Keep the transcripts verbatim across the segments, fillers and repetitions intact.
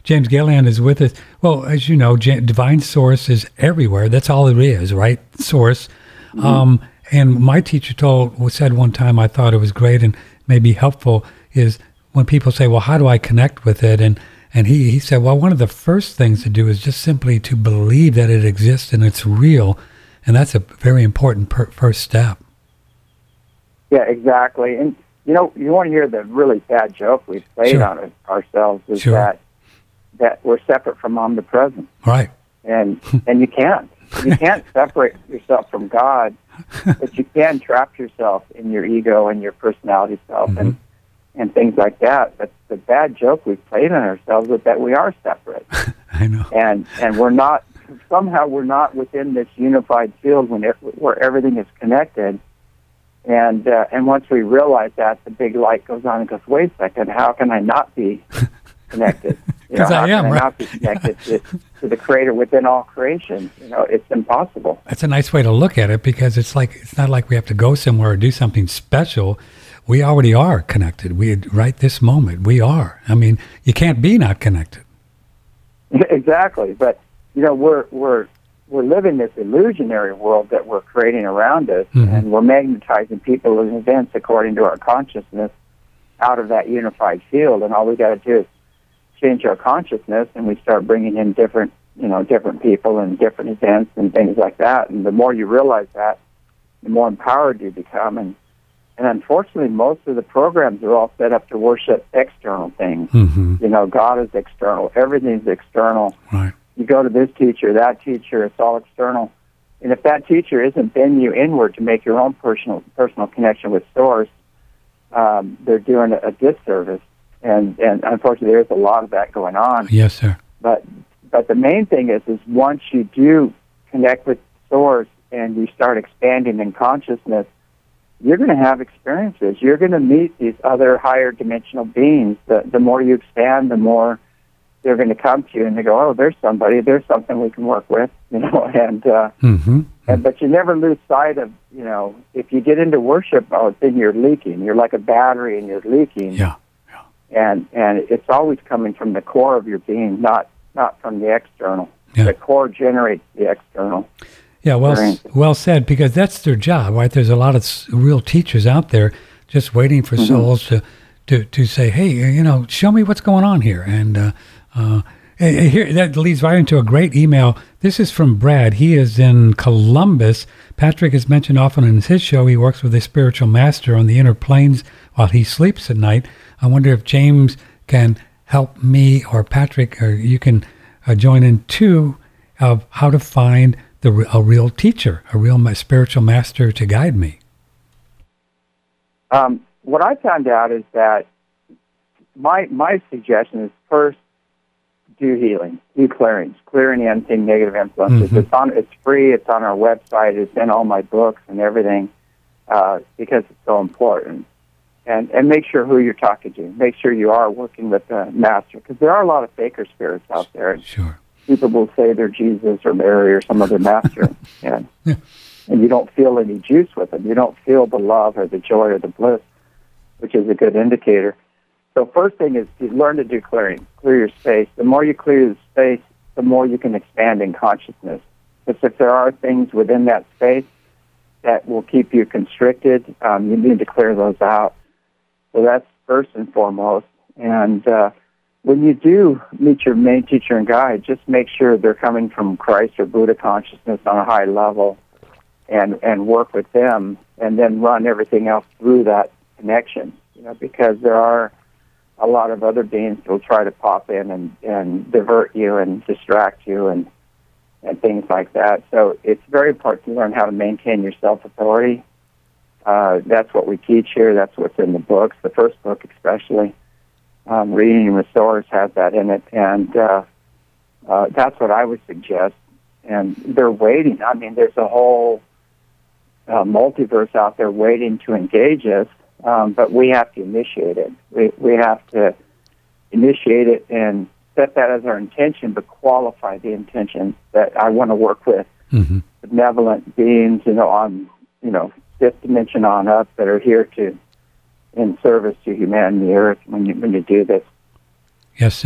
James Gilliland is with us. Well, as you know, J- divine source is everywhere. That's all it is, right? Source. Mm-hmm. Um, and my teacher told said one time, I thought it was great and maybe helpful, is when people say, well, how do I connect with it? And and he, he said, well, one of the first things to do is just simply to believe that it exists and it's real. And that's a very important per- first step. Yeah, exactly. And, you know, you want to hear the really bad joke we've played Sure. on it ourselves is Sure. that that we're separate from omnipresence. Right. And and you can't. You can't separate yourself from God, but you can trap yourself in your ego and your personality self mm-hmm. and, and things like that. But the bad joke we've played on ourselves is that we are separate. I know. And and we're not, somehow we're not within this unified field when it, where everything is connected. And uh, and once we realize that, the big light goes on and goes, wait a second, how can I not be connected? Because you know, I am, how can I right? not be connected to, to the Creator within all creation? You know, it's impossible. That's a nice way to look at it, because it's like it's not like we have to go somewhere or do something special. We already are connected. We right this moment we are. I mean, you can't be not connected. Exactly, but you know, we're we're we're living this illusionary world that we're creating around us, mm-hmm. and we're magnetizing people and events according to our consciousness out of that unified field. And all we got to do is change our consciousness, and we start bringing in different, you know, different people and different events and things like that. And the more you realize that, the more empowered you become. And and unfortunately, most of the programs are all set up to worship external things. Mm-hmm. You know, God is external. Everything's external. Right. You go to this teacher, that teacher, it's all external. And if that teacher isn't bending you inward to make your own personal personal connection with Source, um, they're doing a, a disservice. And and unfortunately, there's a lot of that going on. Yes, sir. But but the main thing is, is once you do connect with Source and you start expanding in consciousness, you're going to have experiences. You're going to meet these other higher dimensional beings. The, the more you expand, the more they're going to come to you and they go, oh, there's somebody, there's something we can work with, you know, and, uh, mm-hmm. and but you never lose sight of, you know, if you get into worship mode, then you're leaking. You're like a battery and you're leaking. Yeah, yeah. And and it's always coming from the core of your being, not not from the external. Yeah. The core generates the external. Yeah, well, well said, because that's their job, right? There's a lot of real teachers out there just waiting for mm-hmm. souls to, to, to say, hey, you know, show me what's going on here. And uh, uh, here that leads right into a great email. This is from Brad. He is in Columbus. Patrick has mentioned often in his show he works with a spiritual master on the inner planes while he sleeps at night. I wonder if James can help me or Patrick, or you can uh, join in too, of how to find the a real teacher, a real spiritual master to guide me. Um, what I found out is that my my suggestion is first do healing, do clearings, clearing anything negative influences. Mm-hmm. It's on, it's free. It's on our website. It's in all my books and everything uh, because it's so important. And and make sure who you're talking to. Make sure you are working with the master, because there are a lot of faker spirits out there. Sure. People will say they're Jesus or Mary or some other master, and yeah. and you don't feel any juice with them. You don't feel the love or the joy or the bliss, which is a good indicator. So first thing is to learn to do clearing, clear your space. The more you clear the space, the more you can expand in consciousness. Because if there are things within that space that will keep you constricted, um, you need to clear those out. So that's first and foremost. And uh, when you do meet your main teacher and guide, just make sure they're coming from Christ or Buddha consciousness on a high level, and, and work with them, and then run everything else through that connection. You know, because there are a lot of other beings that will try to pop in and, and divert you and distract you and and things like that. So it's very important to learn how to maintain your self-authority. Uh, that's what we teach here. That's what's in the books, the first book especially. Um, Reading with Source has that in it, and uh, uh, that's what I would suggest. And they're waiting. I mean, there's a whole uh, multiverse out there waiting to engage us, um, but we have to initiate it. We, we have to initiate it and set that as our intention, but qualify the intention that I want to work with mm-hmm. benevolent beings, you know, on, you know, fifth dimension on up that are here to, in service to humanity, the earth, when you, when you do this. Yes, sir.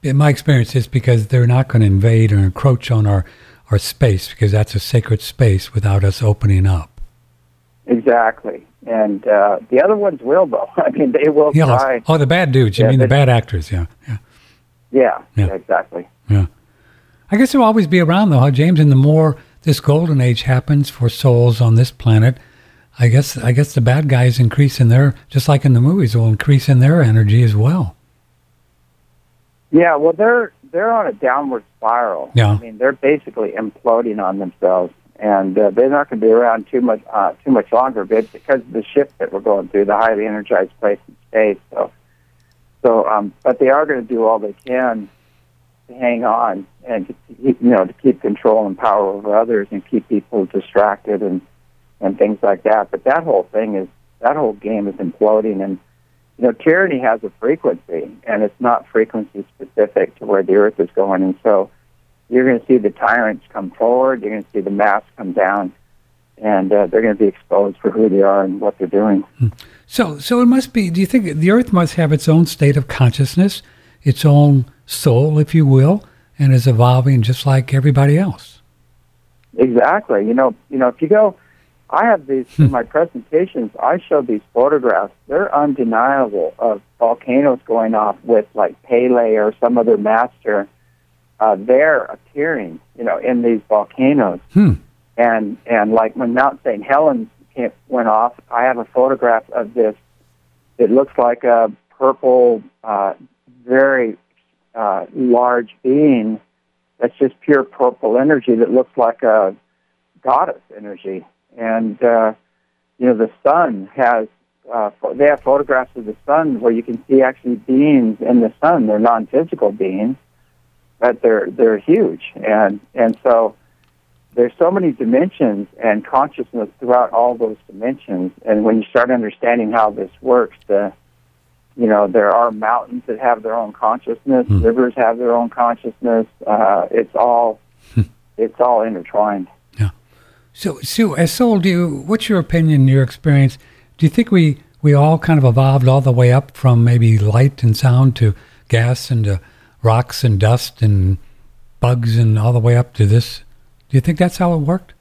in my experience, it's because they're not going to invade or encroach on our, our space, because that's a sacred space without us opening up. Exactly. And uh, the other ones will, though. I mean, they will yeah, try. Oh, the bad dudes. You yeah, mean the, the bad actors, yeah. Yeah, yeah, yeah. yeah exactly. Yeah. I guess they'll always be around, though, huh, James? And the more this golden age happens for souls on this planet, I guess I guess the bad guys increase in their, just like in the movies, will increase in their energy as well. Yeah, well, they're they're on a downward spiral. Yeah. I mean, they're basically imploding on themselves, and uh, they're not going to be around too much uh, too much longer. But because of the shift that we're going through, the highly energized place in space. So, so, um, but they are going to do all they can to hang on and to keep, you know, to keep control and power over others and keep people distracted and, and things like that. But that whole thing is, that whole game is imploding. And, you know, tyranny has a frequency, and it's not frequency specific to where the earth is going. And so you're going to see the tyrants come forward, you're going to see the masks come down, and uh, they're going to be exposed for who they are and what they're doing. So, so it must be, do you think the earth must have its own state of consciousness, its own soul, if you will, and is evolving just like everybody else? Exactly. You know, you know, if you go, I have these in my presentations. I show these photographs. They're undeniable of volcanoes going off with like Pele or some other master. Uh, they're appearing, you know, in these volcanoes. Hmm. And and like when Mount Saint Helens went off, I have a photograph of this. It looks like a purple, uh, very uh, large being that's just pure purple energy that looks like a goddess energy. And, uh, you know, the sun has, uh, they have photographs of the sun where you can see actually beings in the sun. They're non-physical beings, but they're they're huge. And, and so there's so many dimensions and consciousness throughout all those dimensions. And when you start understanding how this works, the You know, there are mountains that have their own consciousness. Mm. Rivers have their own consciousness. Uh, it's all, it's all intertwined. Yeah. So, Sue, as soul, do you, what's your opinion, your experience? Do you think we, we all kind of evolved all the way up from maybe light and sound to gas and to rocks and dust and bugs and all the way up to this? Do you think that's how it worked?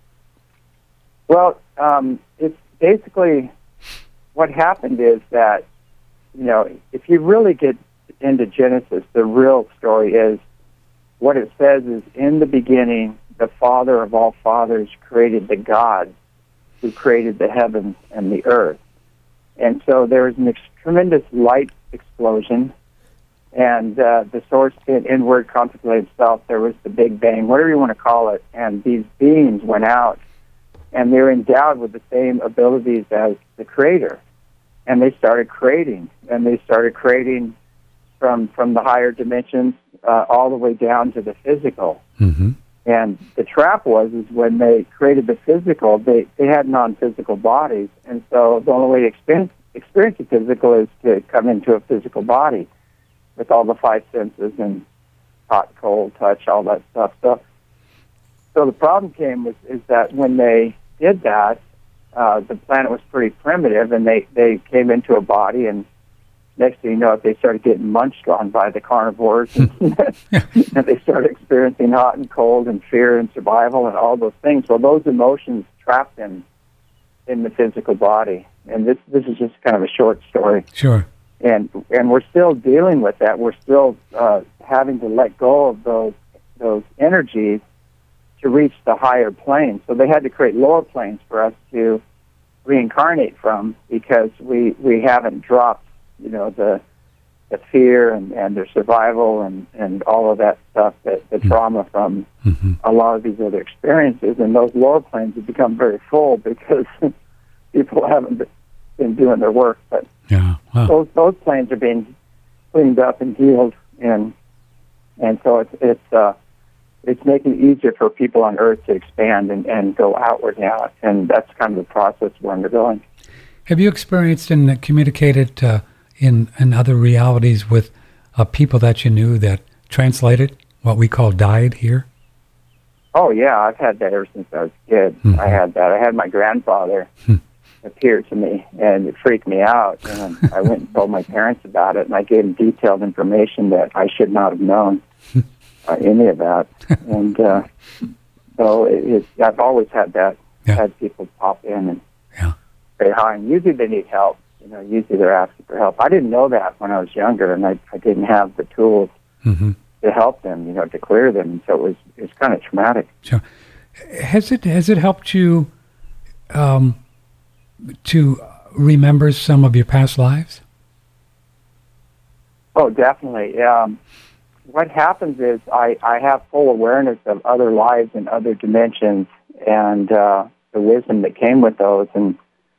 Well, um, it's basically what happened is that, you know, if you really get into Genesis, the real story is what it says is, in the beginning, the Father of all fathers created the God who created the heavens and the earth. And so there was an ex- tremendous light explosion, and uh, the source in inward contemplated itself. There was the Big Bang, whatever you want to call it, and these beings went out, and they're endowed with the same abilities as the Creator. And they started creating, and they started creating from from the higher dimensions uh, all the way down to the physical. Mm-hmm. And the trap was is when they created the physical, they, they had non-physical bodies, and so the only way to experience, experience the physical is to come into a physical body with all the five senses and hot, cold, touch, all that stuff. So, so the problem came was is that when they did that, Uh, the planet was pretty primitive, and they, they came into a body, and next thing you know, they started getting munched on by the carnivores, and, and they started experiencing hot and cold and fear and survival and all those things. Well, those emotions trapped them in the physical body, and this this is just kind of a short story. Sure. And and we're still dealing with that. We're still uh, having to let go of those those energies to reach the higher planes. So they had to create lower planes for us to reincarnate from, because we, we haven't dropped, you know, the the fear and, and the survival and, and all of that stuff, that the mm-hmm. trauma from mm-hmm. a lot of these other experiences. And those lower planes have become very full because people haven't been doing their work. But yeah. Wow. those those planes are being cleaned up and healed, and and so it's it's uh it's making it easier for people on Earth to expand and, and go outward now, and that's kind of the process we're undergoing. Have you experienced and communicated uh, in, in other realities with uh, people that you knew that translated, what we call died here? Oh, yeah, I've had that ever since I was a kid. Mm-hmm. I had that. I had my grandfather. Hmm. appeared to me, and it freaked me out. And I went and told my parents about it, and I gave them detailed information that I should not have known uh, any of that. And uh, so it, it, I've always had that, yeah. had people pop in and yeah. say hi, and usually they need help. You know, usually they're asking for help. I didn't know that when I was younger, and I, I didn't have the tools mm-hmm. to help them, you know, to clear them. So it was it was kind of traumatic. Sure. Has it has it helped you um, to remember some of your past lives? Oh, definitely. Um, what happens is I, I have full awareness of other lives and other dimensions, and uh, the wisdom that came with those, and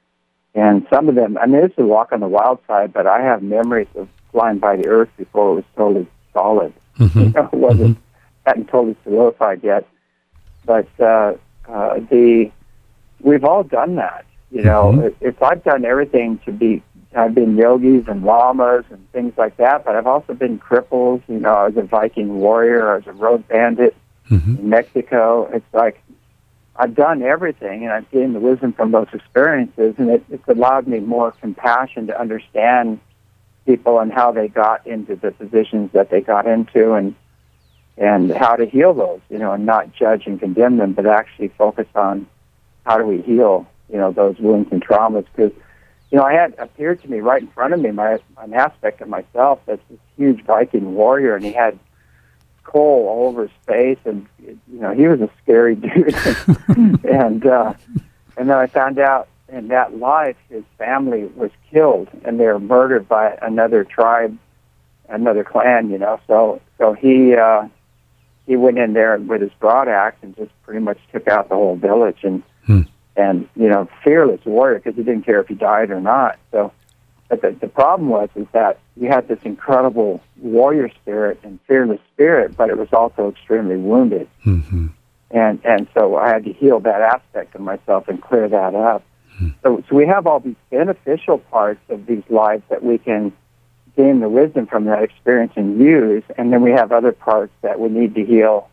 and some of them. I mean, this is a walk on the wild side, but I have memories of flying by the Earth before it was totally solid. Mm-hmm. You know, it wasn't mm-hmm. hadn't totally solidified yet. But uh, uh, the we've all done that. You know, mm-hmm. if, if I've done everything to be, I've been yogis and lamas and things like that, but I've also been cripples. You know, I was a Viking warrior. I was a road bandit mm-hmm. in Mexico. It's like I've done everything, and I've gained the wisdom from those experiences, and it, it's allowed me more compassion to understand people and how they got into the positions that they got into, and and how to heal those, you know, and not judge and condemn them, but actually focus on how do we heal, you know, those wounds and traumas. Because, you know, I had appeared to me right in front of me my an aspect of myself that's this huge Viking warrior, and he had coal all over his face, and you know, he was a scary dude. and uh, and then I found out in that life his family was killed, and they were murdered by another tribe, another clan. You know, so so he uh, he went in there with his broad axe and just pretty much took out the whole village, and hmm. and you know, fearless warrior, because he didn't care if he died or not. So. But the, the problem was is that you had this incredible warrior spirit and fearless spirit, but it was also extremely wounded. Mm-hmm. And and so I had to heal that aspect of myself and clear that up. Mm-hmm. So so we have all these beneficial parts of these lives that we can gain the wisdom from that experience and use, and then we have other parts that we need to heal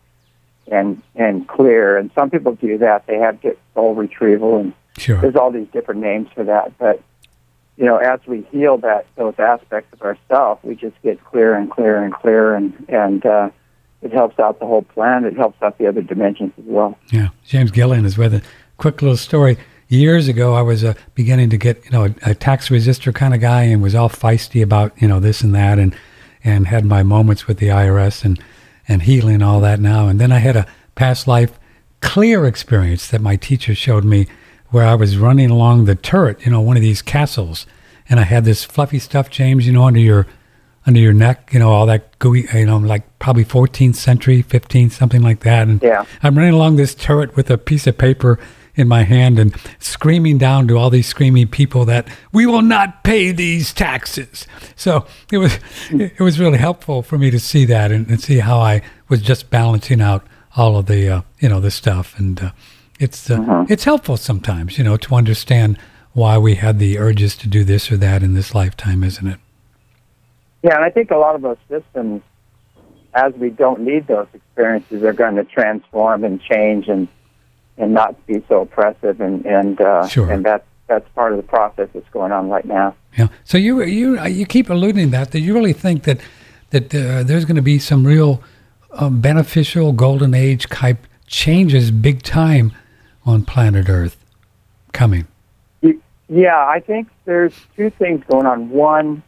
and and clear. And some people do that. They have get soul retrieval, and sure. there's all these different names for that, but you know, as we heal that those aspects of ourselves, we just get clearer and clearer and clearer, and and uh, it helps out the whole planet. It helps out the other dimensions as well. Yeah, James Gilliland is with a quick little story. Years ago, I was uh, beginning to get, you know, a, a tax resistor kind of guy, and was all feisty about, you know, this and that, and and had my moments with the I R S and and healing all that now. And then I had a past life clear experience that my teacher showed me, where I was running along the turret, you know, one of these castles, and I had this fluffy stuff, James, you know, under your under your neck, you know, all that gooey, you know, like probably fourteenth century, fifteenth, something like that. And yeah. I'm running along this turret with a piece of paper in my hand and screaming down to all these screaming people that we will not pay these taxes. So it was it was really helpful for me to see that and, and see how I was just balancing out all of the, uh, you know, the stuff. And uh, It's uh, uh-huh. it's helpful sometimes, you know, to understand why we had the urges to do this or that in this lifetime, isn't it? Yeah, and I think a lot of those systems, as we don't need those experiences, are going to transform and change and and not be so oppressive, and and uh, sure. and that's that's part of the process that's going on right now. Yeah. So you you you keep alluding to that that you really think that that uh, there's going to be some real um, beneficial golden age type changes, big time, on planet Earth coming. Yeah, I think there's two things going on. One,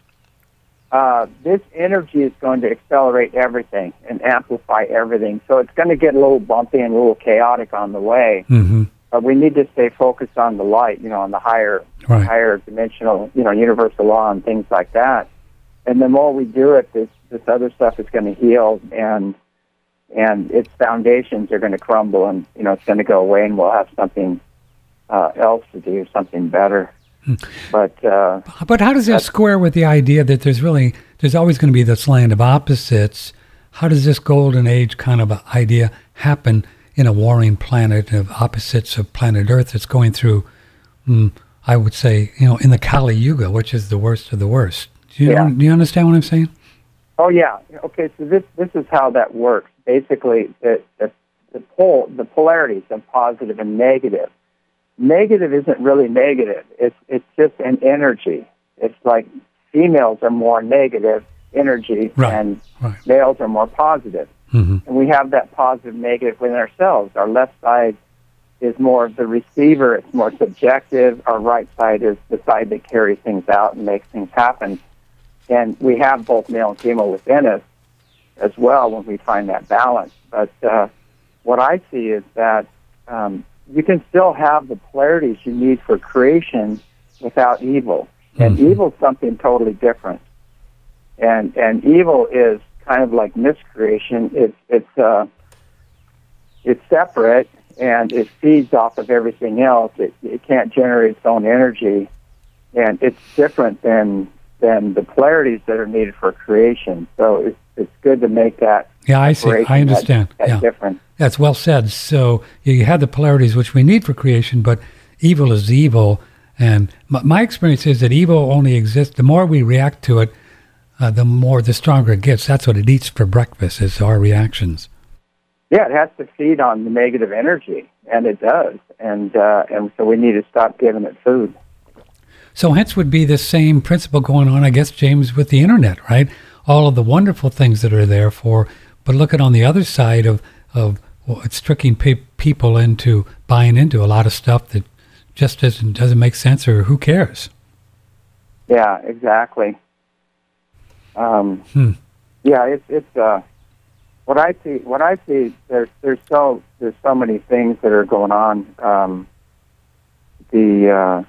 uh, this energy is going to accelerate everything and amplify everything. So it's going to get a little bumpy and a little chaotic on the way. Mm-hmm. But we need to stay focused on the light, you know, on the higher, right. higher dimensional, you know, universal law and things like that. And the more we do it, this this other stuff is going to heal, and and its foundations are going to crumble, and you know, it's going to go away, and we'll have something uh, else to do, something better. Hmm. But uh, but how does that square with the idea that there's really there's always going to be this land of opposites? How does this golden age kind of idea happen in a warring planet of opposites of planet Earth that's going through, mm, I would say, you know, in the Kali Yuga, which is the worst of the worst? Do you, yeah. know, do you understand what I'm saying? Oh yeah. Okay. So this this is how that works. Basically, the the, the pole the polarities of positive and negative negative isn't really negative. It's it's just an energy. It's like females are more negative energy, right. and right. males are more positive. Mm-hmm. And we have that positive, negative within ourselves. Our left side is more of the receiver. It's more subjective. Our right side is the side that carries things out and makes things happen. And we have both male and female within us as well when we find that balance. But uh, what I see is that um, you can still have the polarities you need for creation without evil. And Mm-hmm. evil is something totally different. And and evil is kind of like miscreation. It's it's uh, it's separate, and it feeds off of everything else. It it can't generate its own energy, and it's different than than the polarities that are needed for creation. So it's it's good to make that. Yeah, I see. I understand. That, that yeah. difference. That's well said. So you have the polarities which we need for creation, but evil is evil. And my, my experience is that evil only exists, the more we react to it, uh, the more, the stronger it gets. That's what it eats for breakfast, is our reactions. Yeah, it has to feed on the negative energy, and it does. And uh, and so we need to stop giving it food. So hence would be the same principle going on, I guess, James, with the internet, right? All of the wonderful things that are there for, but look at on the other side of, of well, it's tricking pe- people into buying into a lot of stuff that just doesn't doesn't make sense, or who cares? Yeah, exactly. Um, hmm. Yeah, it's it's uh, what I see. What I see. There's there's so there's so many things that are going on. Um, the uh,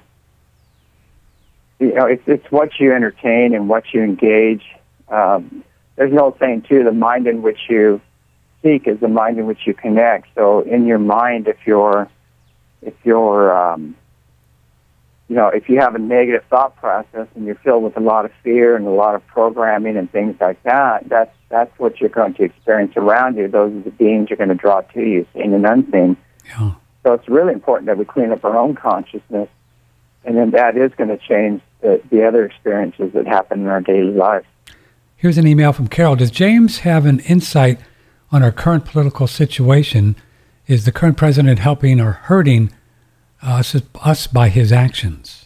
you know, it's it's what you entertain and what you engage. Um, there's an old saying too: the mind in which you seek is the mind in which you connect. So in your mind, if you're if you're um, you know, if you have a negative thought process and you're filled with a lot of fear and a lot of programming and things like that, that's that's what you're going to experience around you. Those are the beings you're going to draw to you, seen and unseen. Yeah. So it's really important that we clean up our own consciousness, and then that is going to change the, the other experiences that happen in our daily lives. Here's an email from Carol. Does James have an insight on our current political situation? Is the current president helping or hurting us, us by his actions?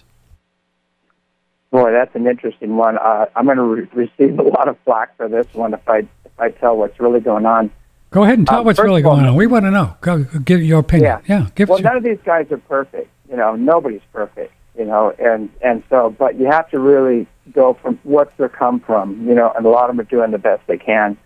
Boy, that's an interesting one. Uh, I'm going to re- receive a lot of flack for this one if I if I tell what's really going on. Go ahead and tell Um, what's first really of all, going on. We want to know. Go, give your opinion. Yeah. Yeah, give Well, us your... none of these guys are perfect. You know, nobody's perfect. You know, and and so, but you have to really go from what's their come from. You know, and a lot of them are doing the best they can.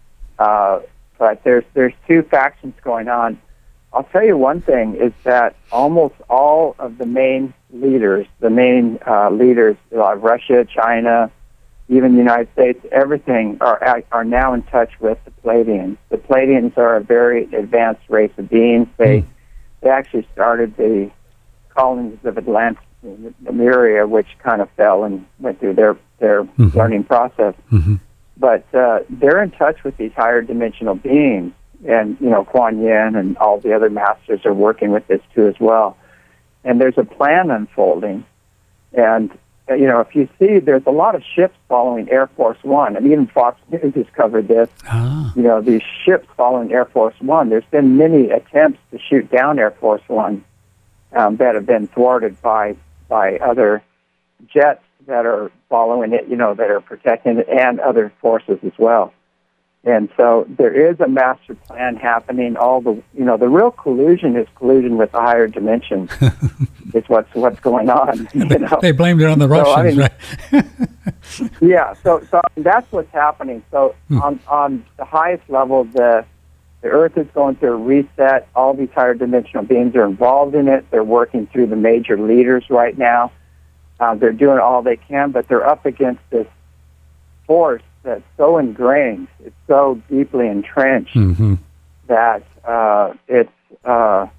Uh, but there's there's two factions going on. I'll tell you one thing is that almost all of the main leaders, the main uh, leaders, uh, Russia, China, even the United States, everything are are now in touch with the Pleiadians. The Pleiadians are a very advanced race of beings. They mm. they actually started the colonies of Atlantis, Lemuria, which kind of fell and went through their their mm-hmm. learning process. Mm-hmm. But uh, they're in touch with these higher dimensional beings. And, you know, Kuan Yin and all the other masters are working with this too as well. And there's a plan unfolding. And, uh, you know, if you see, there's a lot of ships following Air Force One. And even Fox News has covered this. Ah. You know, these ships following Air Force One. There's been many attempts to shoot down Air Force One um, that have been thwarted by by other jets that are following it, you know, that are protecting it, and other forces as well. And so there is a master plan happening. All the, you know, the real collusion is collusion with the higher dimensions. It's what's what's going on. You know? They blamed it on the Russians, so, I mean, right? yeah. So, so that's what's happening. So hmm. on on the highest level, the the Earth is going through a reset. All these higher dimensional beings are involved in it. They're working through the major leaders right now. Uh, they're doing all they can, but they're up against this force that's so ingrained, it's so deeply entrenched mm-hmm. that uh, it's uh,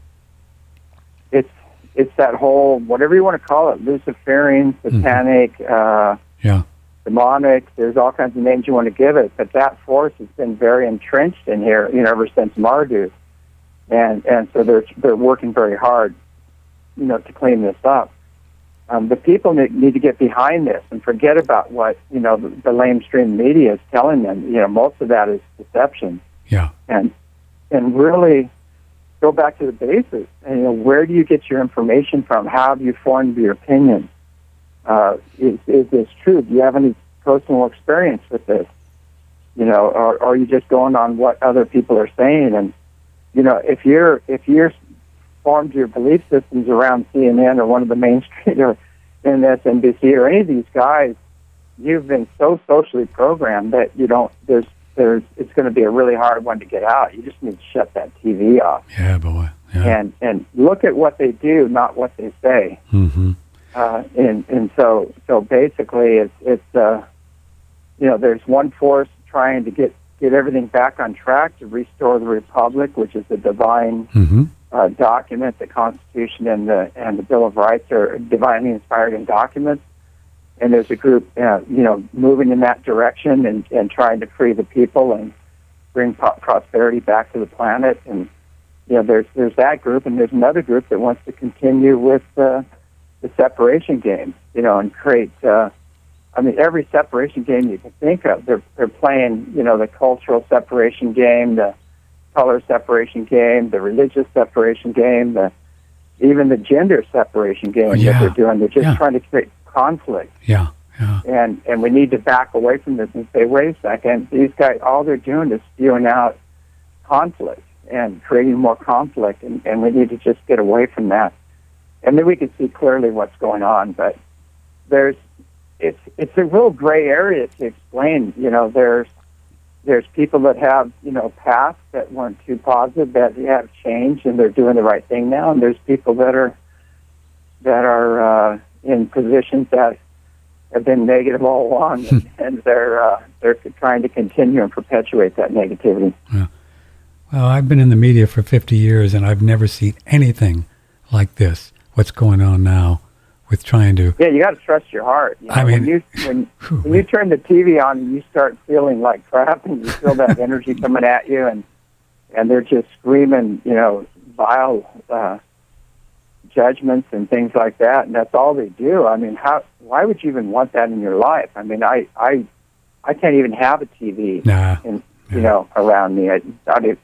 it's it's that whole, whatever you want to call it, Luciferian, satanic, mm-hmm. uh, yeah, demonic. There's all kinds of names you want to give it, but that force has been very entrenched in here, you know, ever since Marduk, and and so they're they're working very hard, you know, to clean this up. Um, the people need, need to get behind this and forget about what, you know, the, the lamestream media is telling them. You know, most of that is deception. Yeah. And and really go back to the basics. And, you know, where do you get your information from? How have you formed your opinion? Uh, is, is this true? Do you have any personal experience with this? You know, or, or are you just going on what other people are saying? And, you know, if you're if you're formed your belief systems around C N N or one of the mainstream or M S N B C or any of these guys, you've been so socially programmed that you don't. There's there's it's going to be a really hard one to get out. You just need to shut that T V off. Yeah, boy. Yeah. And and look at what they do, not what they say. Mm-hmm. Uh, and and so so basically, it's it's uh, you know, there's one force trying to get, get everything back on track to restore the Republic, which is the divine mm-hmm. uh, document. The Constitution and the and the Bill of Rights are divinely inspired in documents. And there's a group, uh, you know, moving in that direction and, and trying to free the people and bring po- prosperity back to the planet. And you know, there's there's that group, and there's another group that wants to continue with uh, the separation game, you know, and create. Uh, I mean, every separation game you can think of, they're they're playing, you know, the cultural separation game, the color separation game, the religious separation game, the even the gender separation game oh, yeah. that they're doing. They're just yeah. trying to create conflict. Yeah, yeah. And and we need to back away from this and say, wait a second, these guys, all they're doing is spewing out conflict and creating more conflict, and, and we need to just get away from that. And then we can see clearly what's going on, but there's It's it's a real gray area to explain. You know, there's there's people that have, you know, paths that weren't too positive, that have changed and they're doing the right thing now, and there's people that are that are uh, in positions that have been negative all along, and, and they're uh, they're trying to continue and perpetuate that negativity. Yeah. Well, I've been in the media for fifty years, and I've never seen anything like this. What's going on now? With trying to, yeah, you got to trust your heart. You know, I mean, when you when, when you turn the T V on and you start feeling like crap, and you feel that energy coming at you, and and they're just screaming, you know, vile uh, judgments and things like that, and that's all they do. I mean, how? Why would you even want that in your life? I mean, I I, I can't even have a T V, nah, in, yeah. you know, around me. I, I did.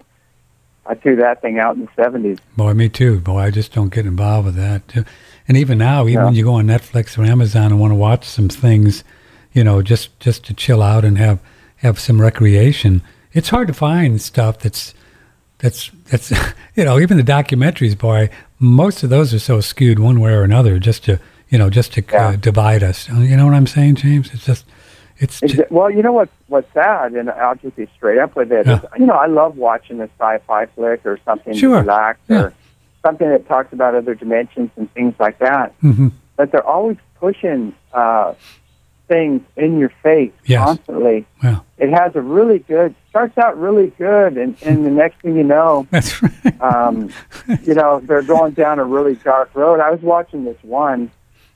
I threw that thing out in the seventies. Boy, me too. Boy, I just don't get involved with that. Too. And even now, even yeah. when you go on Netflix or Amazon and want to watch some things, you know, just, just to chill out and have, have some recreation, it's hard to find stuff that's, that's, that's, you know, even the documentaries, boy, most of those are so skewed one way or another just to, you know, just to yeah. uh, divide us. You know what I'm saying, James? It's just, it's... Exa- well, you know what, what's sad, and I'll just be straight up with it, yeah. is, you know, I love watching a sci-fi flick or something sure. to relax yeah. or something that talks about other dimensions and things like that. Mm-hmm. But they're always pushing uh, things in your face yes. constantly. Yeah. It has a really good, starts out really good, and, and the next thing you know, That's right. um, you know, they're going down a really dark road. I was watching this one,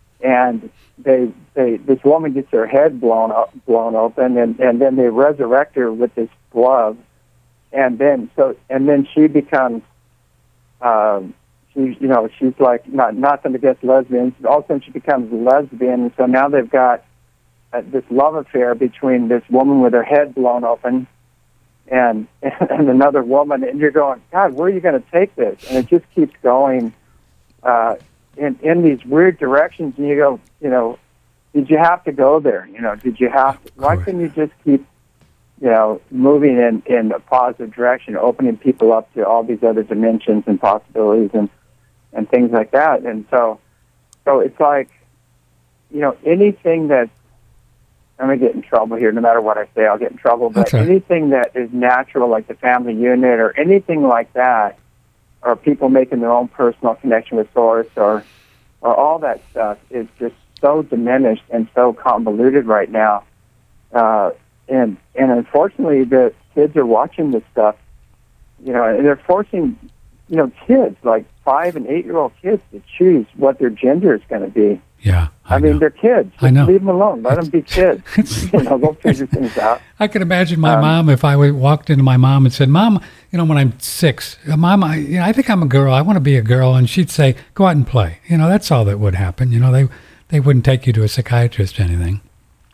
and they, they this woman gets her head blown up, blown open, and, and then they resurrect her with this glove, and then so and then she becomes. Um, she, you know, she's like not nothing against lesbians. All of a sudden, she becomes a lesbian, and so now they've got uh, this love affair between this woman with her head blown open and and another woman. And you're going, God, where are you going to take this? And it just keeps going uh, in in these weird directions. And you go, you know, did you have to go there? You know, did you have to? Why couldn't you just keep you know, moving in, in a positive direction, opening people up to all these other dimensions and possibilities and, and things like that. And so, so it's like, you know, anything that, I'm going to get in trouble here, no matter what I say, I'll get in trouble, but right. anything that is natural, like the family unit or anything like that, or people making their own personal connection with Source or, or all that stuff is just so diminished and so convoluted right now. Uh, And and unfortunately, the kids are watching this stuff, you know, and they're forcing, you know, kids, like five and eight-year-old kids, to choose what their gender is going to be. Yeah, I, I mean, know. they're kids. Just I know. leave them alone. Let them be kids. you know, they'll figure things out. I could imagine my Um, mom if I w- walked into my mom and said, "Mom, you know, when I'm six, Mom, I, you know, I think I'm a girl. I want to be a girl," and she'd say, "Go out and play." You know, that's all that would happen. You know, they they wouldn't take you to a psychiatrist or anything.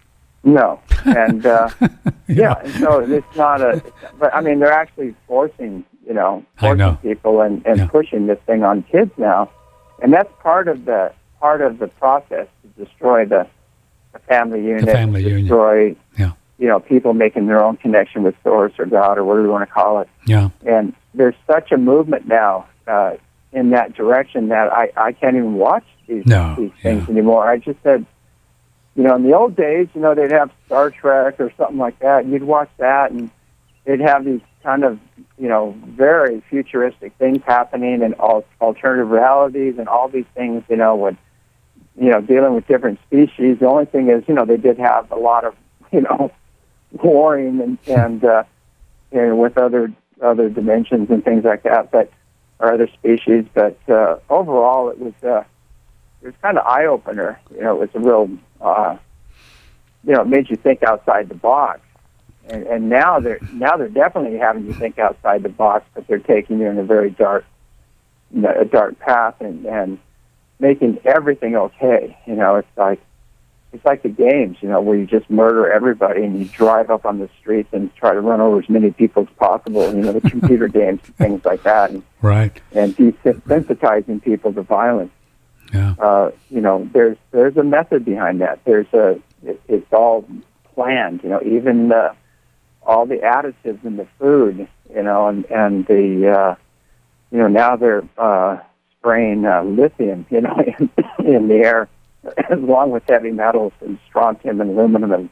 No, and uh, yeah, and so it's not a. But I mean, they're actually forcing, you know, forcing know. people and, and Yeah. pushing this thing on kids now, and that's part of the part of the process to destroy the, the family unit, The family to union. destroy, Yeah. you know, people making their own connection with Source or God or whatever you want to call it. Yeah. And there's such a movement now uh, in that direction that I, I can't even watch these No, these things yeah. anymore. I just said. You know, in the old days, you know, they'd have Star Trek or something like that. You'd watch that, and they'd have these kind of, you know, very futuristic things happening and al- alternative realities and all these things, you know, with, you know, dealing with different species. The only thing is, you know, they did have a lot of, you know, warring and, and uh, you know, with other other dimensions and things like that, but or other species. But uh, overall, it was uh, it was kind of eye opener. You know, it was a real, uh, you know, it made you think outside the box. And, and now they're now they're definitely having you think outside the box, but they're taking you in a very dark, you know, a dark path and, and making everything okay. You know, it's like it's like the games, you know, where you just murder everybody and you drive up on the streets and try to run over as many people as possible. You know, the computer games and things like that, and, Right. and desensitizing people to violence. Yeah. Uh, you know, there's there's a method behind that. There's a it, it's all planned. You know, even the, all the additives in the food. You know, and and the uh, you know now they're uh, spraying uh, lithium. You know, in, in the air, along with heavy metals and strontium and aluminum and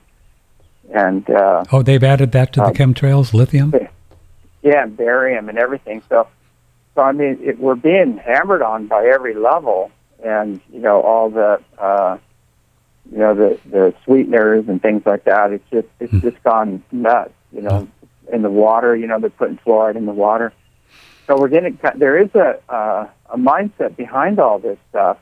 and uh, Oh, they've added that to the uh, chemtrails, lithium? yeah, and barium and everything. So, so I mean, it, we're being hammered on by every level. And, you know, all the, uh, you know, the, the sweeteners and things like that. It's just, it's just gone nuts, you know, in the water, you know, they're putting fluoride in the water. So we're getting, there is a, uh, a mindset behind all this stuff.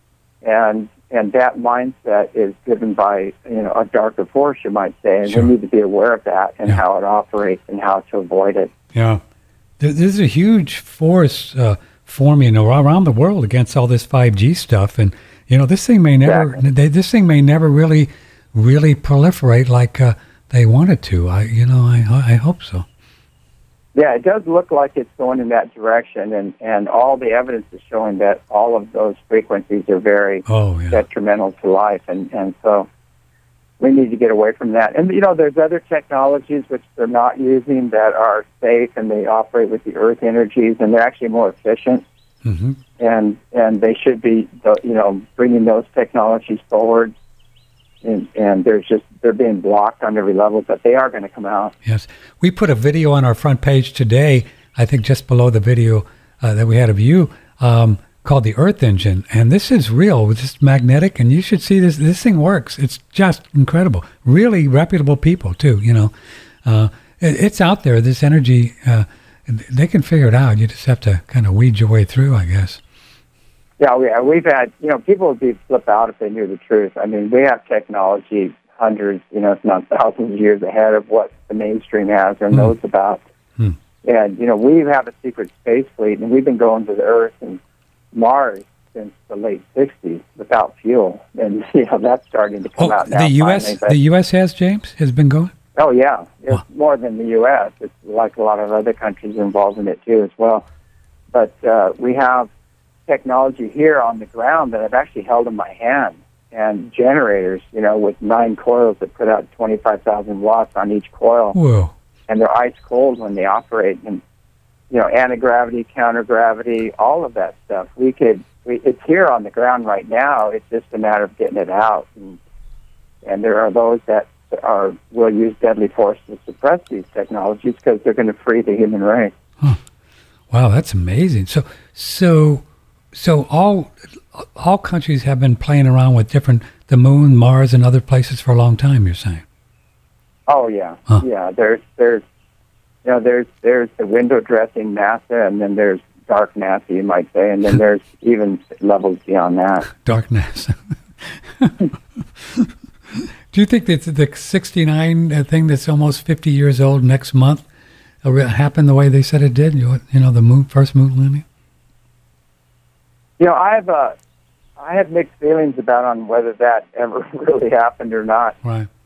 And, and that mindset is driven by, you know, a darker force, you might say. And Sure. we need to be aware of that and Yeah. how it operates and how to avoid it. Yeah. There, there's a huge force uh, forming around the world against all this five G stuff. And, you know, this thing may never, Exactly. they, this thing may never really, really proliferate like uh, they wanted to. I, you know, I, I hope so. Yeah, it does look like it's going in that direction, and, and all the evidence is showing that all of those frequencies are very Oh, yeah. detrimental to life, and, and so we need to get away from that. And, you know, there's other technologies which they're not using that are safe, and they operate with the earth energies, and they're actually more efficient, Mm-hmm. and and they should be, you know, bringing those technologies forward. And, and there's just, they're being blocked on every level, but they are going to come out. Yes. We put a video on our front page today, I think just below the video uh, that we had of you, um, called the Earth Engine. And this is real. It's just magnetic, and you should see this. This thing works. It's just incredible. Really reputable people, too, you know. Uh, it, it's out there, this energy. Uh, they can figure it out. You just have to kind of weed your way through, I guess. Yeah, we, we've had, you know, people would be flip out if they knew the truth. I mean, we have technology hundreds, you know, if not thousands of years ahead of what the mainstream has or Hmm. knows about. Hmm. And, you know, we have a secret space fleet, and we've been going to the Earth and Mars since the late sixties without fuel. And, you know, that's starting to come Oh, out now. the U S finally, but- the U S has, James, has been going? Oh, yeah. It's Wow. more than the U S It's like a lot of other countries are involved in it, too, as well. But uh, we have technology here on the ground that I've actually held in my hand, and generators, you know, with nine coils that put out twenty-five thousand watts on each coil, Whoa. and they're ice cold when they operate. And, you know, anti-gravity, counter-gravity, all of that stuff. We could, we, it's here on the ground right now. It's just a matter of getting it out. And, and there are those that are will use deadly force to suppress these technologies because they're going to free the human race. Wow, that's amazing. So, so, so all all countries have been playing around with different the moon, Mars, and other places for a long time. You're saying? Oh yeah, Huh. yeah. There's there's you know there's there's the window dressing NASA, and then there's dark NASA, you might say, and then there's even levels beyond that. Darkness. Do you think that the sixty-nine thing that's almost fifty years old next month will happen the way they said it did? You you know, the moon first moon landing. You know, I have uh, I have mixed feelings about on whether that ever really happened or not. Right.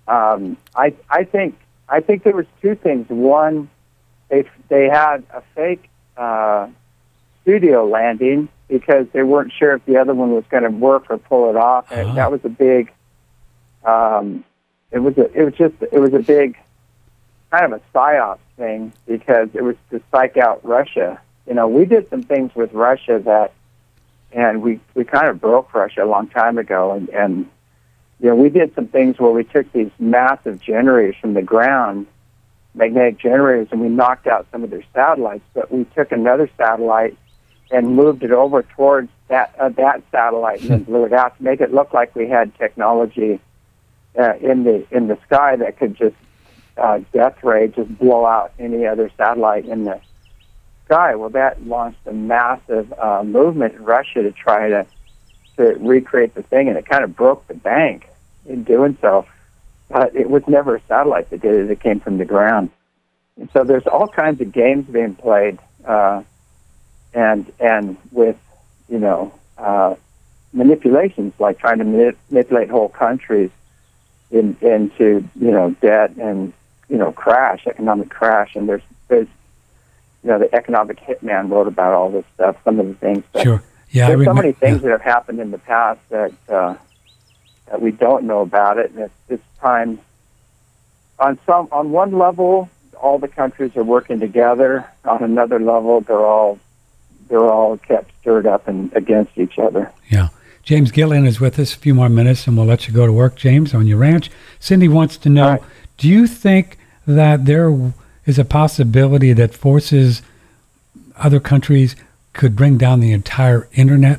um, I I think I think there was two things. One, they they had a fake uh, studio landing because they weren't sure if the other one was going to work or pull it off, and uh-huh. that was a big. Um, it was a it was just it was a big kind of a psyop thing because it was to psych out Russia. You know, we did some things with Russia that, and we, we kind of broke Russia a long time ago. And, and, you know, we did some things where we took these massive generators from the ground, magnetic generators, and we knocked out some of their satellites. But we took another satellite and moved it over towards that uh, that satellite and then blew it out to make it look like we had technology uh, in the in the sky that could just uh, death ray just blow out any other satellite in the sky. Well, that launched a massive uh, movement in Russia to try to to recreate the thing, and it kind of broke the bank in doing so. But it was never a satellite that did it; it came from the ground. And so there's all kinds of games being played, uh, and and with you know uh, manipulations like trying to manip- manipulate whole countries in, into you know debt and you know crash, economic crash, and there's there's You know, the economic hitman wrote about all this stuff, some of the things. But sure. Yeah, there's I so remember, many things yeah. that have happened in the past that, uh, that we don't know about it. And it's, it's time, on some, on one level, all the countries are working together. On another level, they're all, they're all kept stirred up and against each other. Yeah. James Gillian is with us. A few more minutes, and we'll let you go to work, James, on your ranch. Cindy wants to know, right. do you think that there is a possibility that forces other countries could bring down the entire internet?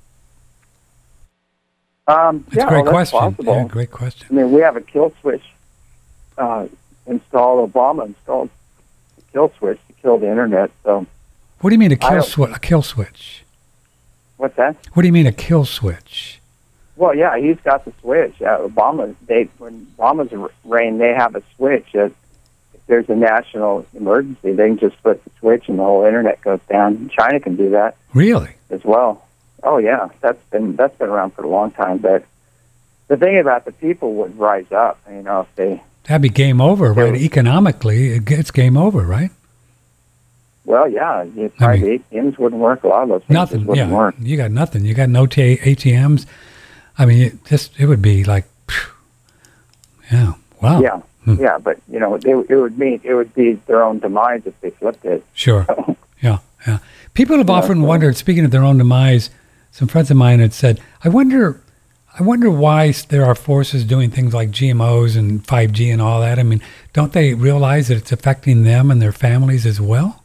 Um, It's yeah, a great well, question. that's possible. Yeah, great question. I mean, we have a kill switch uh, installed. Obama installed a kill switch to kill the internet. So, What do you mean a I kill don't- switch? A kill switch? what's that? What do you mean a kill switch? Well, yeah, he's got the switch. Uh, Obama, they when Obama's reign, they have a switch. That if there's a national emergency, they can just flip the switch and the whole internet goes down. China can do that Really? as well. Oh yeah, that's been that's been around for a long time. But the thing about the people would rise up. You know, if they That'd be game over, right? Yeah. Economically, it gets game over, right? well, yeah, you probably the A T Ms wouldn't work. A lot of those things Nothing. just wouldn't Yeah, work. you got nothing. You got no T- A T Ms. I mean, it just it would be like, phew. yeah, wow. Yeah, Hmm. yeah, but you know, it, it would mean it would be their own demise if they flipped it. Sure. Yeah, yeah. People have Yeah, often so- wondered. Speaking of their own demise, some friends of mine had said, "I wonder, I wonder why s- there are forces doing things like G M Os and five G and all that. I mean, don't they realize that it's affecting them and their families as well?"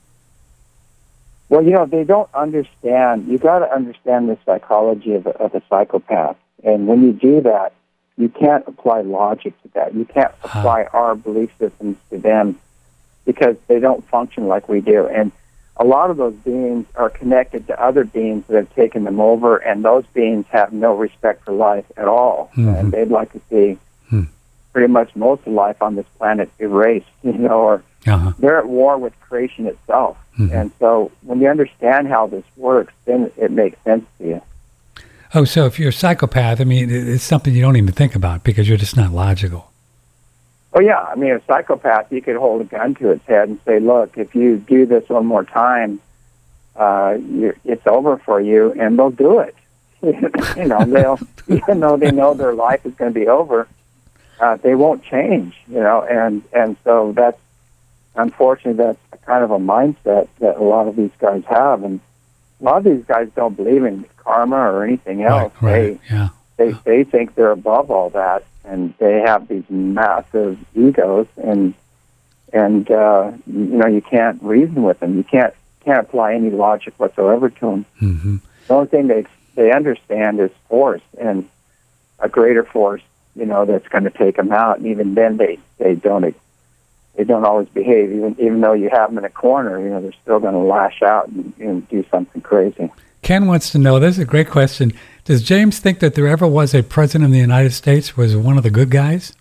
Well, you know, they don't understand. You got to understand the psychology of a, of a psychopath, and when you do that, you can't apply logic to that. You can't apply our belief systems to them because they don't function like we do. And a lot of those beings are connected to other beings that have taken them over, and those beings have no respect for life at all, Mhm. and they'd like to see Hmm. pretty much most of life on this planet erased. You know, or Uh-huh. they're at war with creation itself. Mhm. And so when you understand how this works, then it makes sense to you. Oh, so if you're a psychopath, I mean, it- it's something you don't even think about because you're just not logical. Oh, yeah. I mean, a psychopath, you could hold a gun to its head and say, look, if you do this one more time, uh, you're, it's over for you, and they'll do it. you know, they'll, even though they know their life is going to be over, uh, they won't change, you know, and, and so that's, unfortunately, that's kind of a mindset that a lot of these guys have, and a lot of these guys don't believe in karma or anything else. Right, right, yeah. They, they they think they're above all that, and they have these massive egos, and and uh, you know you can't reason with them. You can't can't apply any logic whatsoever to them. Mm-hmm. The only thing they they understand is force, and a greater force, you know, that's going to take them out. And even then, they they don't. They don't always behave, even even though you have them in a corner. You know, they're still going to lash out and, and do something crazy. Ken wants to know, this is a great question. Does James think that there ever was a president of the United States who was one of the good guys?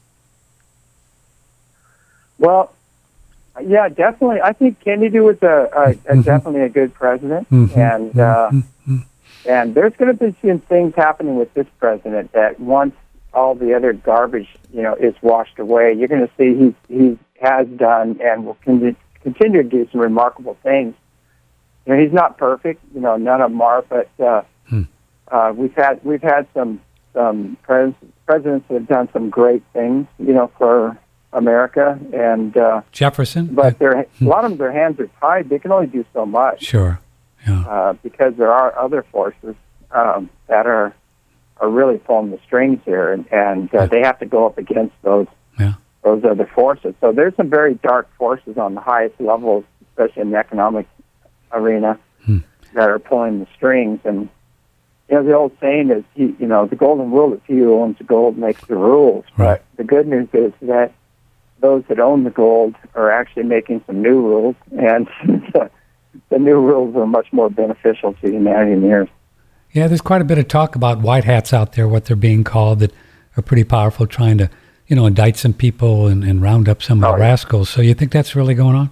Well, yeah, definitely. I think Kennedy was a, a, a definitely a good president, Mm-hmm. and uh, Mm-hmm. and there's going to be some things happening with this president that once all the other garbage, you know, is washed away. You're going to see he he has done and will con- continue to do some remarkable things. You know, he's not perfect. You know, none of them are, but uh, hmm. uh, we've had we've had some some pres- presidents that have done some great things. You know, for America and uh, Jefferson. But their hmm. a lot of them, their hands are tied. They can only do so much. Sure. Yeah. Uh, because there are other forces um, that are are really pulling the strings here, and, and uh, yeah. they have to go up against those yeah. those other forces. So there's some very dark forces on the highest levels, especially in the economic arena, hmm. that are pulling the strings. And you know, the old saying is, he, you know, the golden rule is he who owns the gold makes the rules. Right. But the good news is that those that own the gold are actually making some new rules, and the new rules are much more beneficial to humanity and the earth. Yeah, there's quite a bit of talk about white hats out there, what they're being called, that are pretty powerful, trying to, you know, indict some people and, and round up some of oh, the yeah. rascals. So you think that's really going on?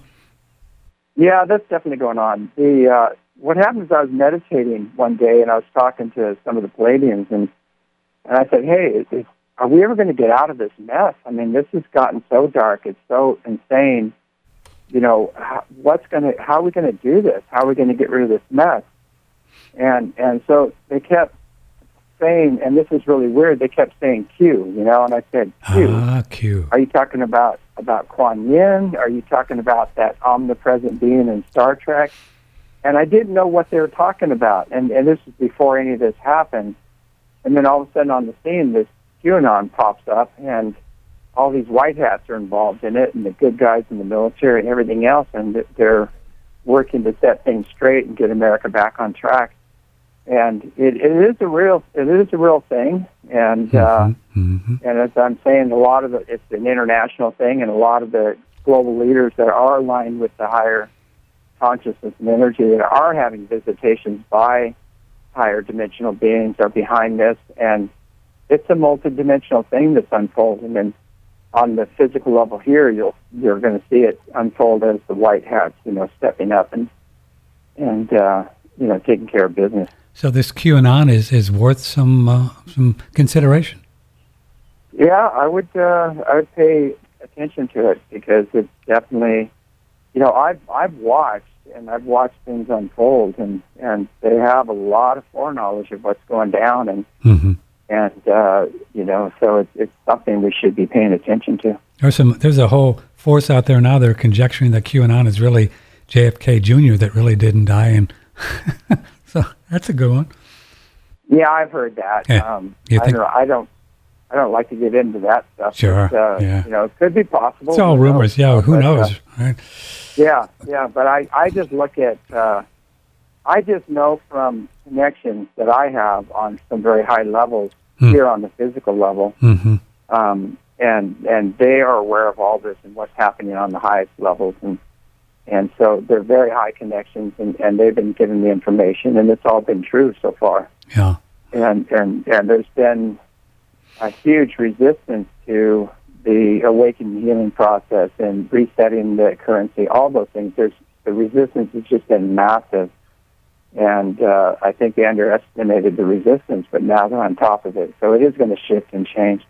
Yeah, that's definitely going on. The uh, what happened is I was meditating one day, and I was talking to some of the Palladians, and, and I said, hey, is, is, are we ever going to get out of this mess? I mean, this has gotten so dark. It's so insane. You know, how, what's going to? How are we going to do this? How are we going to get rid of this mess? And and so they kept saying, and this is really weird. They kept saying Q, you know, and I said Q. Ah, Q. Are you talking about about Kuan Yin? Are you talking about that omnipresent being in Star Trek? And I didn't know what they were talking about. And and this is before any of this happened. And then all of a sudden on the scene, this QAnon pops up, and all these white hats are involved in it, and the good guys in the military and everything else, and they're working to set things straight and get America back on track. And it, it is a real, it is a real thing. And uh, mm-hmm. Mm-hmm. and as I'm saying, a lot of it, it's an international thing, and a lot of the global leaders that are aligned with the higher consciousness and energy that are having visitations by higher dimensional beings are behind this. And it's a multidimensional thing that's unfolding. And on the physical level here, you'll you're going to see it unfold as the white hats, you know, stepping up and and uh, you know, taking care of business. So this QAnon is, is worth some uh, some consideration. Yeah, I would uh, I would pay attention to it, because it's definitely, you know, I've I've watched and I've watched things unfold, and, and they have a lot of foreknowledge of what's going down, and mm-hmm. and uh, you know, so it's it's something we should be paying attention to. There's some there's a whole force out there now. They're conjecturing that QAnon is really J F K Junior that really didn't die, and so that's a good one. Yeah, I've heard that. Yeah. Um, you think? I don't, I don't, I don't like to get into that stuff. Sure. But, uh, yeah. You know, it could be possible. It's all who rumors. knows? Yeah. Who but, knows? Uh, right. Yeah. Yeah. But I, I just look at, uh, I just know from connections that I have on some very high levels hmm. here on the physical level, mm-hmm. um, and and they are aware of all this and what's happening on the highest levels, and and so they're very high connections, and, and they've been given the information, and it's all been true so far. Yeah. And and and there's been a huge resistance to the awakening healing process and resetting the currency, all those things. There's the resistance has just been massive, and uh, I think they underestimated the resistance, but now they're on top of it. So it is going to shift and change.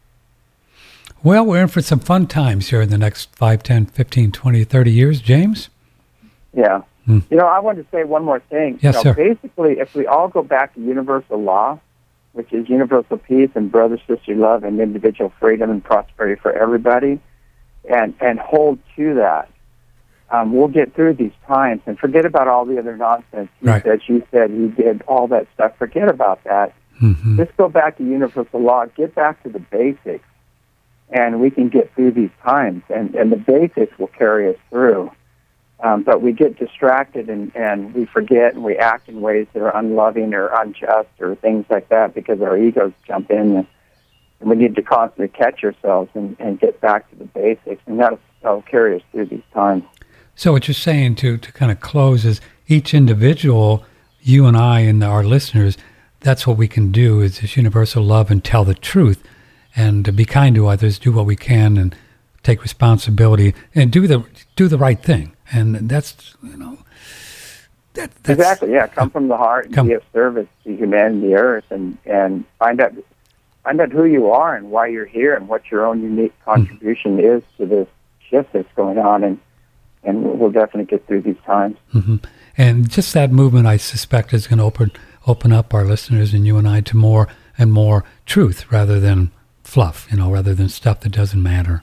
Well, we're in for some fun times here in the next five, ten, fifteen, twenty, thirty years, James. Yeah. Hmm. You know, I wanted to say one more thing. Yes, you know, sir. Basically, if we all go back to universal law, which is universal peace and brother-sister love and individual freedom and prosperity for everybody, and, and hold to that, um, we'll get through these times and forget about all the other nonsense. You Right. said, you said, you did, all that stuff. Forget about that. Mm-hmm. Just go back to universal law. Get back to the basics, and we can get through these times, and, and the basics will carry us through. Um, but we get distracted, and, and we forget, and we act in ways that are unloving or unjust or things like that, because our egos jump in, and, and we need to constantly catch ourselves and, and get back to the basics, and that'll, that'll carry us through these times. So what you're saying, to, to kind of close, is each individual, you and I and our listeners, that's what we can do, is this universal love and tell the truth, and to be kind to others, do what we can, and take responsibility, and do the do the right thing. And that's, you know, that, that's... Exactly, yeah. Come from the heart and come, be of service to humanity, the earth, and, and find out... find out who you are and why you're here and what your own unique contribution mm-hmm. is to this shift that's going on, and and we'll definitely get through these times. Mm-hmm. And just that movement, I suspect, is going to open open up our listeners and you and I to more and more truth rather than fluff, you know, rather than stuff that doesn't matter.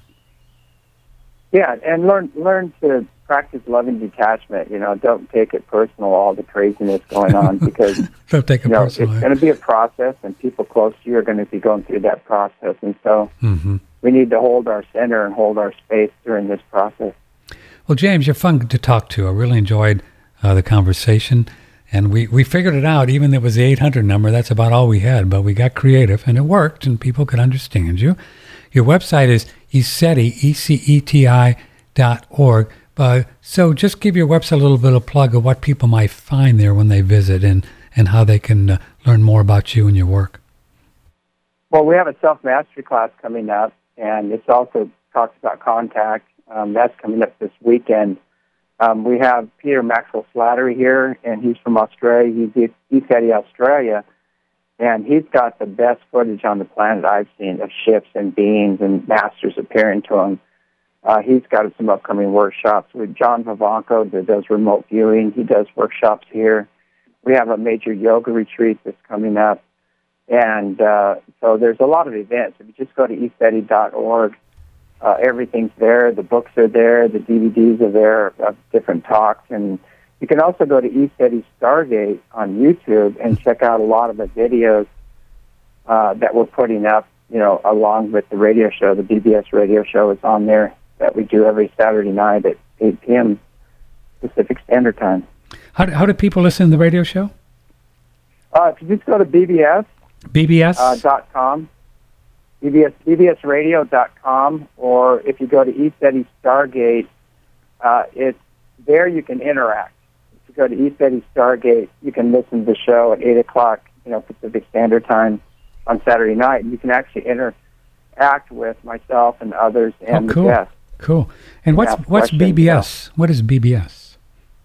Yeah, and learn learn to practice loving detachment. You know, don't take it personal, all the craziness going on, because don't take it you know, personal. It's going to be a process, and people close to you are going to be going through that process. And so mm-hmm. we need to hold our center and hold our space during this process. Well, James, you're fun to talk to. I really enjoyed uh, the conversation. And we, we figured it out. Even though it was the eight hundred number, that's about all we had. But we got creative, and it worked, and people could understand you. Your website is ECETI, E C E T I dot org. Uh, so just give your website a little bit of plug of what people might find there when they visit, and, and how they can uh, learn more about you and your work. Well, we have a self-mastery class coming up, and it's also talks about contact. Um, that's coming up this weekend. Um, we have Peter Maxwell Slattery here, and he's from Australia. He's ECETI Australia, and he's got the best footage on the planet I've seen of ships and beings and masters appearing to him. Uh, he's got some upcoming workshops with John Vivanco that does remote viewing. He does workshops here. We have a major yoga retreat that's coming up. And uh, so there's a lot of events. If you just go to E C E T I dot org, Uh, everything's there. The books are there. The D V Ds are there of different talks. And you can also go to ECETI Stargate on YouTube and check out a lot of the videos uh, that we're putting up, you know, along with the radio show. The B B S radio show is on there that we do every Saturday night at eight p.m. Pacific Standard Time. How do, how do people listen to the radio show? Uh, if you just go to B B S B B S dot com. B B S, B B S radio dot com, or if you go to ECETI Stargate, uh, it's there you can interact. If you go to ECETI Stargate, you can listen to the show at eight o'clock, you know, Pacific Standard Time on Saturday night, and you can actually interact with myself and others and oh, cool. the guests. Cool. And what's what's B B S? What is B B S?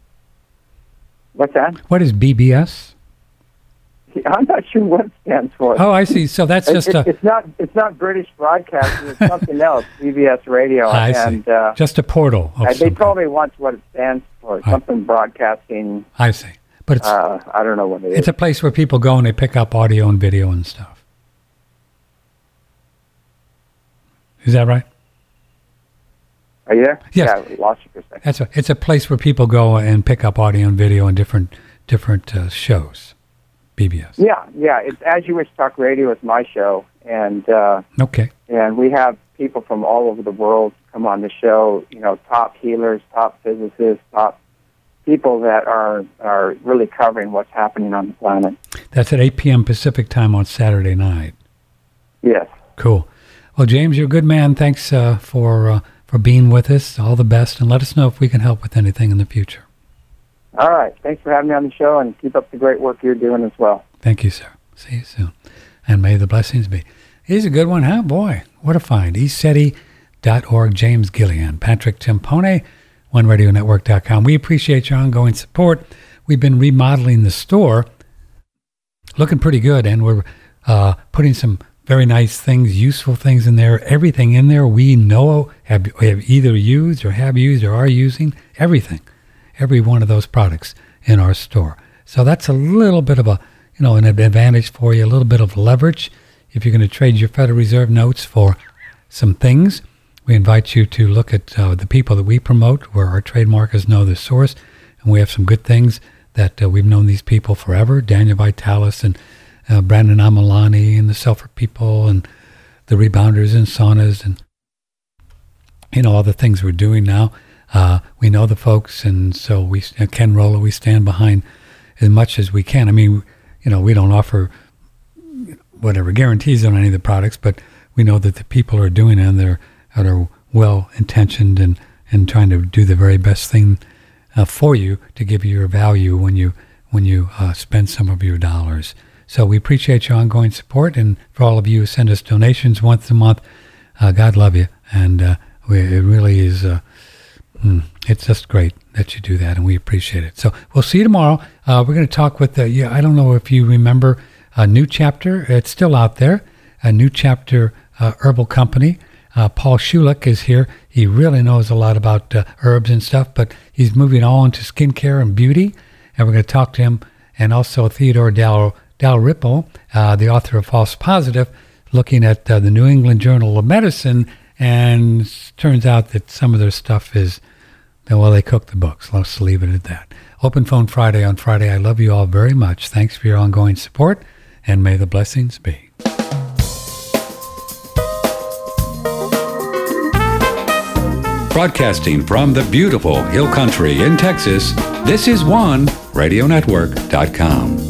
What's that? What is B B S? I'm not sure what it stands for. Oh, I see. So that's it, just it, a... It's not It's not British Broadcasting. It's something else, B B S Radio. I and, see. Uh, just a portal. Of uh, they something. told me once what it stands for. Something broadcasting. I see. But it's... Uh, I don't know what it is. It's a place where people go and they pick up audio and video and stuff. Is that right? Are you there? Yes. Yeah, we lost you for a second. That's a, it's a place where people go and pick up audio and video and different different uh, shows. B B S. Yeah, yeah. It's As You Wish Talk Radio is my show, and uh, okay. And we have people from all over the world come on the show. You know, top healers, top physicists, top people that are are really covering what's happening on the planet. That's at eight p.m. Pacific time on Saturday night. Yes. Cool. Well, James, you're a good man. Thanks uh, for uh, for being with us. All the best, and let us know if we can help with anything in the future. All right. Thanks for having me on the show, and keep up the great work you're doing as well. Thank you, sir. See you soon. And may the blessings be. He's a good one, huh? Boy, what a find. E C E T I dot org, James Gillian. Patrick Timpone, one radio network dot com. We appreciate your ongoing support. We've been remodeling the store. Looking pretty good, and we're uh, putting some very nice things, useful things in there. Everything in there we know, have, have either used or have used or are using. Everything. Every one of those products in our store. So that's a little bit of a, you know, an advantage for you, a little bit of leverage. If you're going to trade your Federal Reserve notes for some things, we invite you to look at uh, the people that we promote, where our trademarkers know the source, and we have some good things that uh, we've known these people forever. Daniel Vitalis and uh, Brandon Amalani and the Selfer people and the Rebounders and Saunas and, you know, all the things we're doing now. Uh, we know the folks, and so we, uh, Ken Rolla, we stand behind as much as we can. I mean, you know, we don't offer whatever guarantees on any of the products, but we know that the people are doing it, and they're that are well-intentioned and, and trying to do the very best thing uh, for you to give you your value when you when you uh, spend some of your dollars. So we appreciate your ongoing support, and for all of you who send us donations once a month, uh, God love you, and uh, we, it really is. Uh, Mm, it's just great that you do that, and we appreciate it. So we'll see you tomorrow. Uh, we're going to talk with, uh, yeah, I don't know if you remember a new chapter. It's still out there. a New Chapter uh, Herbal Company. Uh, Paul Schulich is here. He really knows a lot about uh, herbs and stuff, but he's moving all into skincare and beauty. And we're going to talk to him. And also Theodore Dal, Dalrymple, uh, the author of False Positive, looking at uh, the New England Journal of Medicine. And it turns out that some of their stuff is, well, they cook the books. Let's leave it at that. Open Phone Friday on Friday. I love you all very much. Thanks for your ongoing support, and may the blessings be. Broadcasting from the beautiful Hill Country in Texas, this is one radio network dot com.